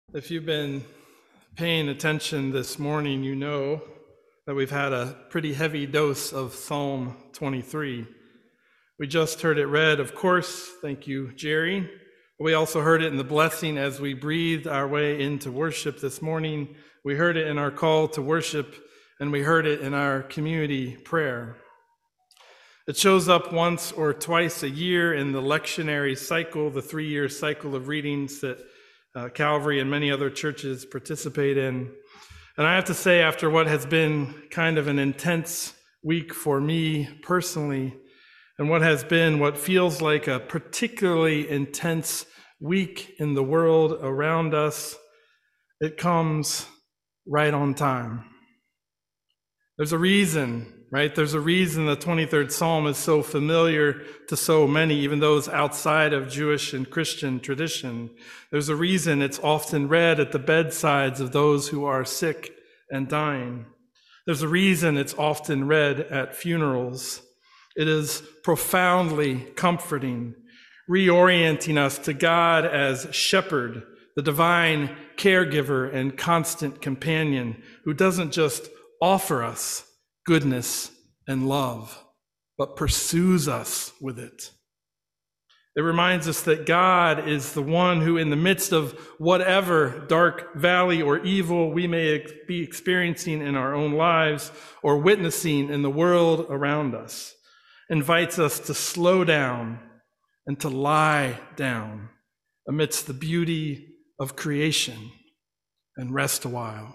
If you've been paying attention this morning, you know that we've had a pretty heavy dose of Psalm 23. We just heard it read, of course. Thank you, Jerry. We also heard it in the blessing as we breathed our way into worship this morning. We heard it in our call to worship, and we heard it in our community prayer. It shows up once or twice a year in the lectionary cycle, the 3-year cycle of readings that Calvary and many other churches participate in. And I have to say, after what has been kind of an intense week for me personally, and what feels like a particularly intense week in the world around us, it comes right on time. There's a reason, right? There's a reason the 23rd Psalm is so familiar to so many, even those outside of Jewish and Christian tradition. There's a reason it's often read at the bedsides of those who are sick and dying. There's a reason it's often read at funerals. It is profoundly comforting, reorienting us to God as shepherd, the divine caregiver and constant companion who doesn't just offer us goodness and love, but pursues us with it. It reminds us that God is the one who, in the midst of whatever dark valley or evil we may be experiencing in our own lives or witnessing in the world around us, invites us to slow down and to lie down amidst the beauty of creation and rest a while.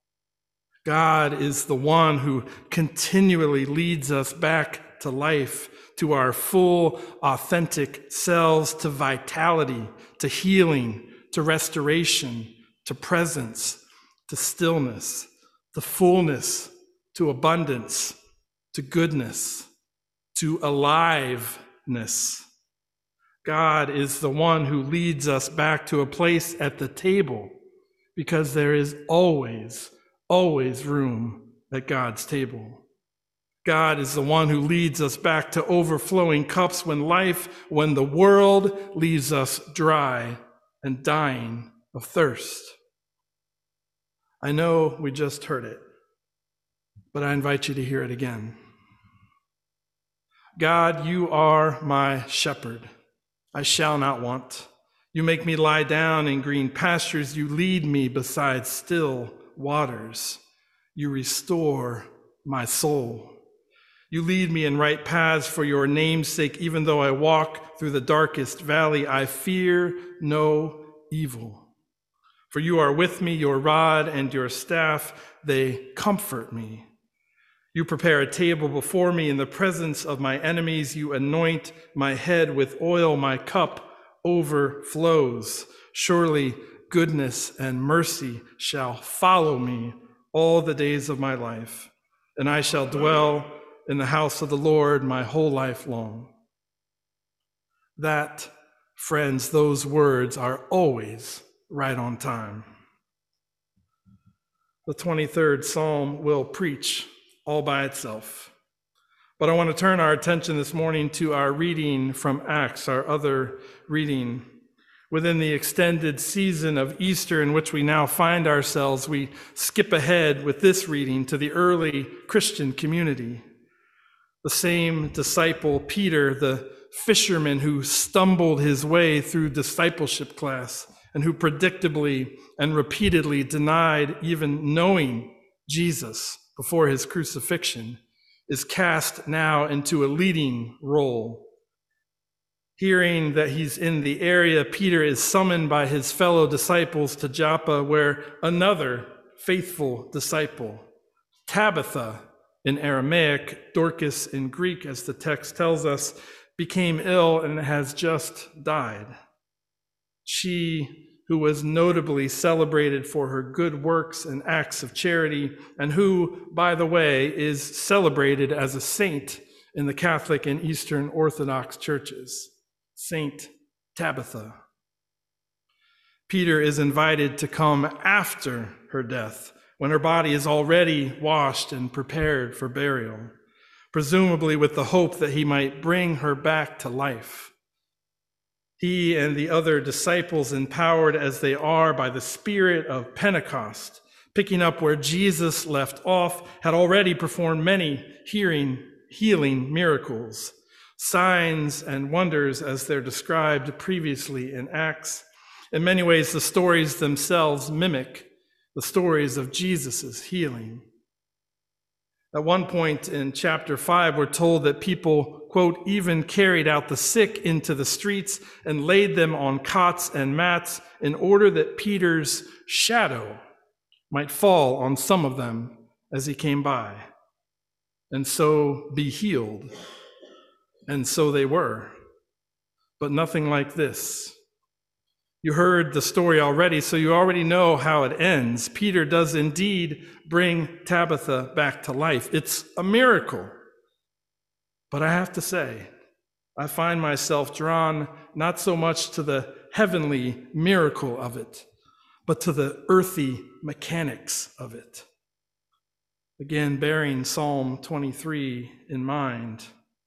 God is the one who continually leads us back to life, to our full, authentic selves, to vitality, to healing, to restoration, to presence, to stillness, to fullness, to abundance, to goodness, to aliveness. God is the one who leads us back to a place at the table because there is always room at God's table. God is the one who leads us back to overflowing cups when the world leaves us dry and dying of thirst. I know we just heard it, but I invite you to hear it again. God, you are my shepherd. I shall not want. You make me lie down in green pastures. You lead me beside still waters. You restore my soul. You lead me in right paths for your name's sake. Even though I walk through the darkest valley, I fear no evil. For you are with me, your rod and your staff, they comfort me. You prepare a table before me in the presence of my enemies. You anoint my head with oil. My cup overflows. Surely goodness and mercy shall follow me all the days of my life, and I shall dwell in the house of the Lord my whole life long. That, friends, those words are always right on time. The 23rd Psalm will preach all by itself. But I want to turn our attention this morning to our reading from Acts, our other reading. Within the extended season of Easter in which we now find ourselves, we skip ahead with this reading to the early Christian community. The same disciple, Peter, the fisherman who stumbled his way through discipleship class and who predictably and repeatedly denied even knowing Jesus before his crucifixion, is cast now into a leading role. Hearing that he's in the area, Peter is summoned by his fellow disciples to Joppa, where another faithful disciple, Tabitha in Aramaic, Dorcas in Greek, as the text tells us, became ill and has just died. She, who was notably celebrated for her good works and acts of charity, and who, by the way, is celebrated as a saint in the Catholic and Eastern Orthodox churches. Saint Tabitha. Peter is invited to come after her death, when her body is already washed and prepared for burial, presumably with the hope that he might bring her back to life. He and the other disciples, empowered as they are by the Spirit of Pentecost, picking up where Jesus left off, had already performed many healing miracles, signs and wonders as they're described previously in Acts. In many ways, the stories themselves mimic the stories of Jesus' healing. At one point in chapter 5, we're told that people, quote, even carried out the sick into the streets and laid them on cots and mats in order that Peter's shadow might fall on some of them as he came by, and so be healed. And so they were, but nothing like this. You heard the story already, so you already know how it ends. Peter does indeed bring Tabitha back to life. It's a miracle. But I have to say, I find myself drawn not so much to the heavenly miracle of it, but to the earthy mechanics of it. Again, bearing Psalm 23 in mind.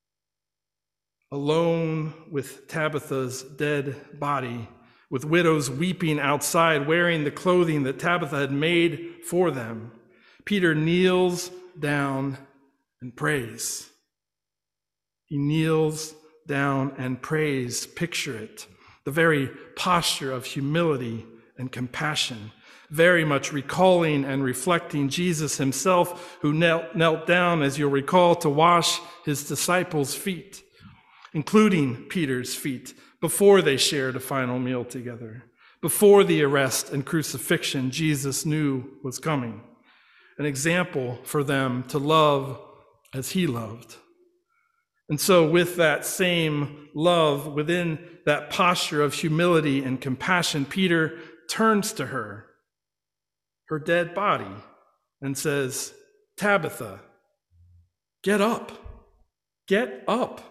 Alone with Tabitha's dead body, with widows weeping outside, wearing the clothing that Tabitha had made for them, Peter kneels down and prays. He kneels down and prays. Picture it, the very posture of humility and compassion, very much recalling and reflecting Jesus himself, who knelt down, as you'll recall, to wash his disciples' feet, including Peter's feet, before they shared a final meal together. Before the arrest and crucifixion, Jesus knew was coming, an example for them to love as he loved. And so with that same love, within that posture of humility and compassion, Peter turns to her dead body, and says, Tabitha, get up, get up.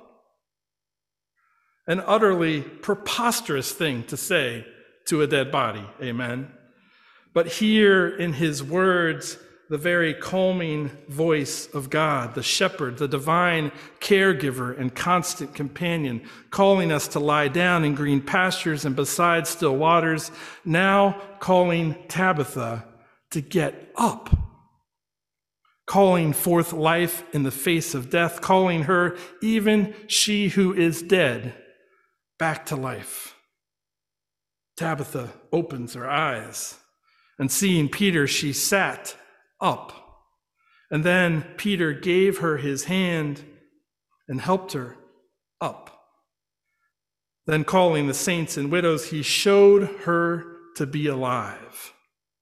An utterly preposterous thing to say to a dead body, amen? But here in his words, the very calming voice of God, the shepherd, the divine caregiver and constant companion, calling us to lie down in green pastures and beside still waters, now calling Tabitha to get up, calling forth life in the face of death, calling her, even she who is dead, back to life. Tabitha opens her eyes, and seeing Peter, she sat up. And then Peter gave her his hand and helped her up. Then calling the saints and widows, he showed her to be alive.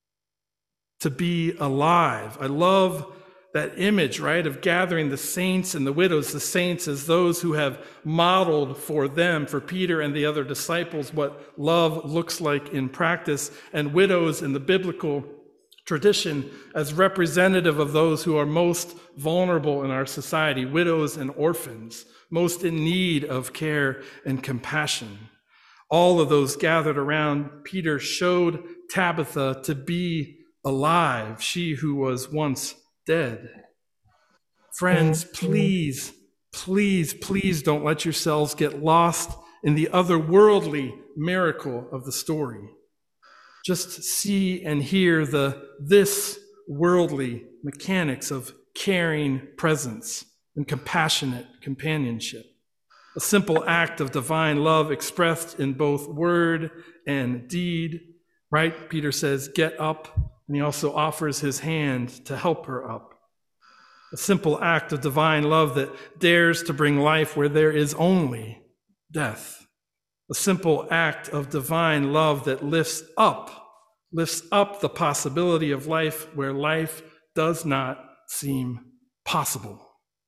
To be alive. I love that image, right, of gathering the saints and the widows, the saints as those who have modeled for them, for Peter and the other disciples, what love looks like in practice, and widows in the biblical tradition as representative of those who are most vulnerable in our society, widows and orphans, most in need of care and compassion. All of those gathered around Peter showed Tabitha to be alive, she who was once dead. Friends, please, please, please don't let yourselves get lost in the otherworldly miracle of the story. Just see and hear this worldly mechanics of caring presence and compassionate companionship. A simple act of divine love expressed in both word and deed, right? Peter says, get up. And he also offers his hand to help her up. A simple act of divine love that dares to bring life where there is only death. A simple act of divine love that lifts up the possibility of life where life does not seem possible.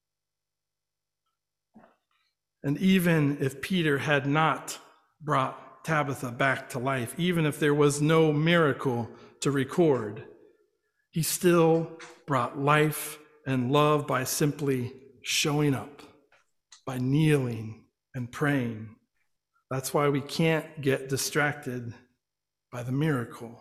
And even if Peter had not brought Tabitha back to life, even if there was no miracle to record, he still brought life and love by simply showing up, by kneeling and praying. That's why we can't get distracted by the miracle.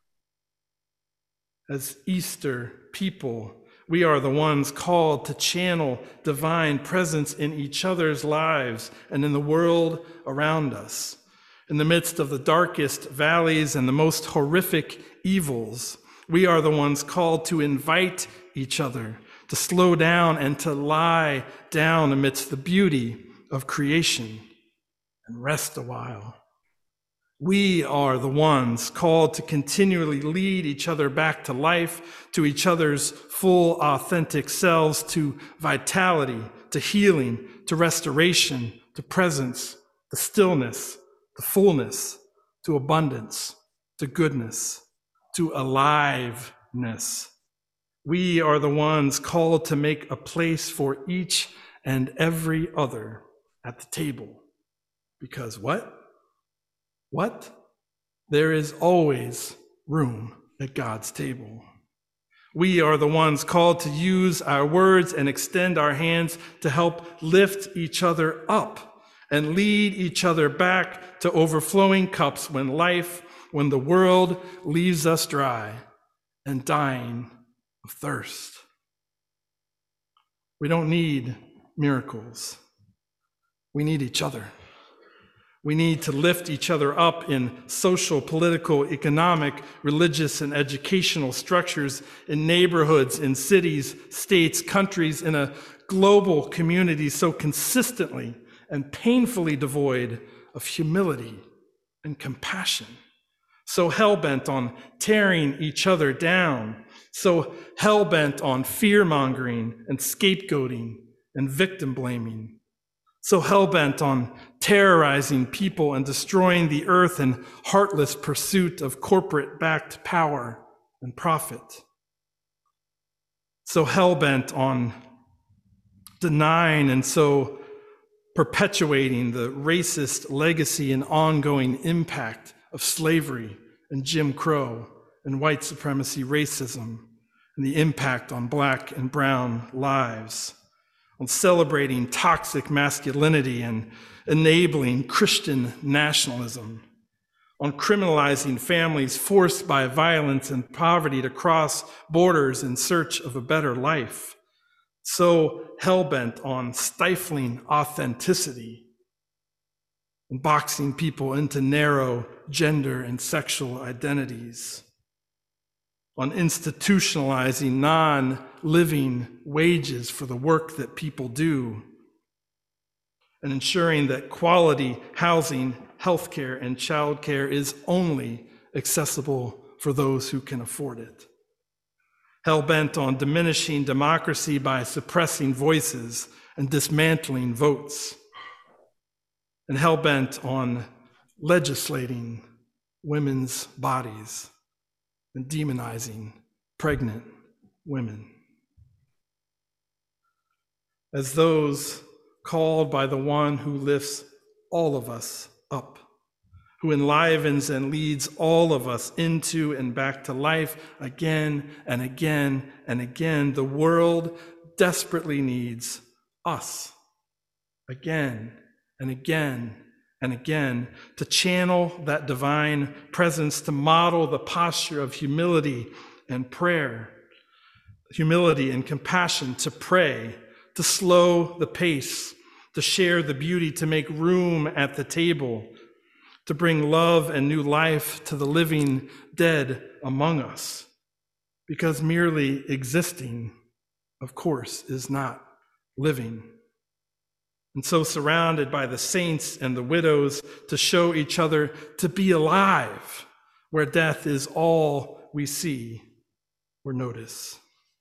As Easter people, we are the ones called to channel divine presence in each other's lives and in the world around us. In the midst of the darkest valleys and the most horrific evils, we are the ones called to invite each other, to slow down and to lie down amidst the beauty of creation and rest a while. We are the ones called to continually lead each other back to life, to each other's full, authentic selves, to vitality, to healing, to restoration, to presence, to stillness, to fullness, to abundance, to goodness, to aliveness. We are the ones called to make a place for each and every other at the table. Because what? There is always room at God's table. We are the ones called to use our words and extend our hands to help lift each other up and lead each other back to overflowing cups when the world leaves us dry and dying of thirst. We don't need miracles. We need each other. We need to lift each other up in social, political, economic, religious, and educational structures, in neighborhoods, in cities, states, countries, in a global community so consistently and painfully devoid of humility and compassion, so hell-bent on tearing each other down, so hell-bent on fear-mongering and scapegoating and victim-blaming, so hell-bent on terrorizing people and destroying the earth in heartless pursuit of corporate-backed power and profit, so hell-bent on denying and so perpetuating the racist legacy and ongoing impact of slavery and Jim Crow and white supremacy racism and the impact on Black and brown lives, on celebrating toxic masculinity and enabling Christian nationalism, on criminalizing families forced by violence and poverty to cross borders in search of a better life, so hell-bent on stifling authenticity and boxing people into narrow gender and sexual identities, on institutionalizing non-living wages for the work that people do, and ensuring that quality housing, healthcare, and childcare is only accessible for those who can afford it. Hell-bent on diminishing democracy by suppressing voices and dismantling votes, and hell-bent on legislating women's bodies and demonizing pregnant women. As those called by the one who lifts all of us up, who enlivens and leads all of us into and back to life again and again and again, the world desperately needs us again and again and again to channel that divine presence, to model the posture of humility and prayer, humility and compassion, to pray, to slow the pace, to share the beauty, to make room at the table, to bring love and new life to the living dead among us. Because merely existing, of course, is not living. And so surrounded by the saints and the widows, to show each other to be alive, where death is all we see or notice.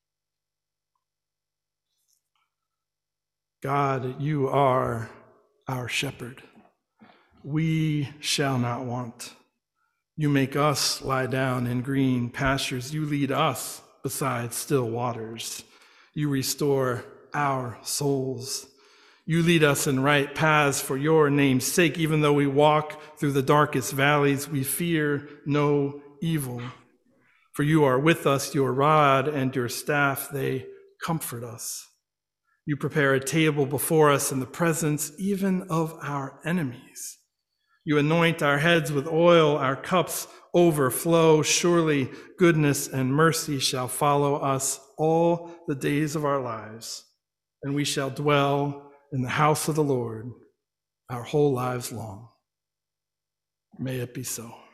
God, you are our shepherd. We shall not want. You make us lie down in green pastures. You lead us beside still waters. You restore our souls. You lead us in right paths for your name's sake. Even though we walk through the darkest valleys, we fear no evil. For you are with us, your rod and your staff, they comfort us. You prepare a table before us in the presence even of our enemies. You anoint our heads with oil, our cups overflow. Surely goodness and mercy shall follow us all the days of our lives, and we shall dwell in the house of the Lord our whole lives long. May it be so.